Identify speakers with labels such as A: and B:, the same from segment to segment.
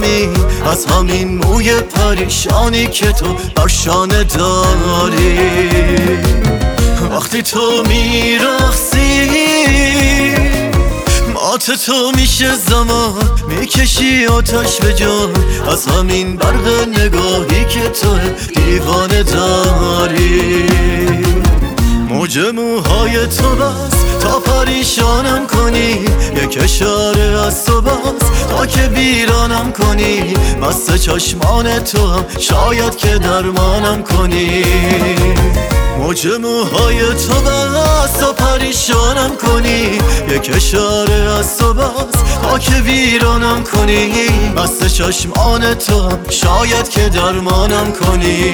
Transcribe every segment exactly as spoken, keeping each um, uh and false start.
A: همین از همین موی پریشانی که تو بر شانه داری. وقتی تو میرقصی مات تو میشه زمان، میکشی آتش به جان از همین برق نگاهی که تو دیوانه داری. موج موهای تو بس تا پریشانم کنی، یک اشاره از تو بس تا که ویرانم کنی. مست چشمان تو هم شاید که درمانم کنی. موج موهای تو بس تا پریشانم کنی، یک اشاره از تو بس تا که ویرانم کنی. مست چشمان تو هم شاید که درمانم کنی.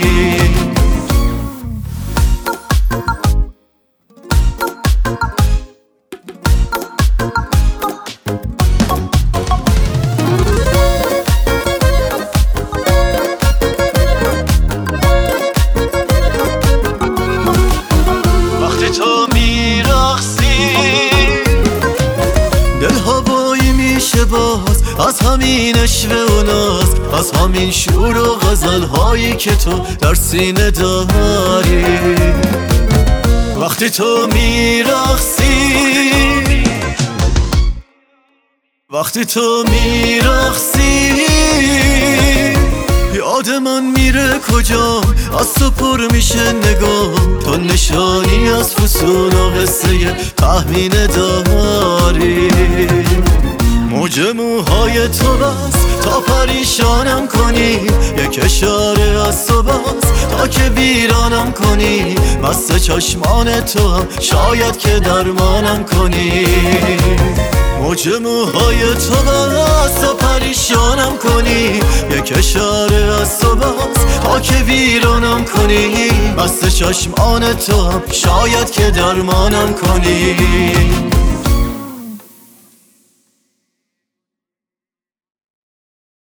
A: تو میرقصی دل هوایی میشه باز از همین اشوه و ناز، از همین شور و غزل هایی که تو در سینه داری. وقتی تو میرقصی وقتی تو میرقصی یاد من میره کجا، از تو پر میشه نگاه. تو نشانی از فسون و قصه تحمین داری. موج موهای تو بس تا پریشانم کنی، یک اشاره از تو بس تا که ویرانم کنی. مست چشمان تو هم شاید که درمانم کنی. موج موهای تو بس تا پریشانم کنی، یک اشاره از تو بس تا که ویرانم کنی. مست چشمان تو هم شاید که درمانم کنی.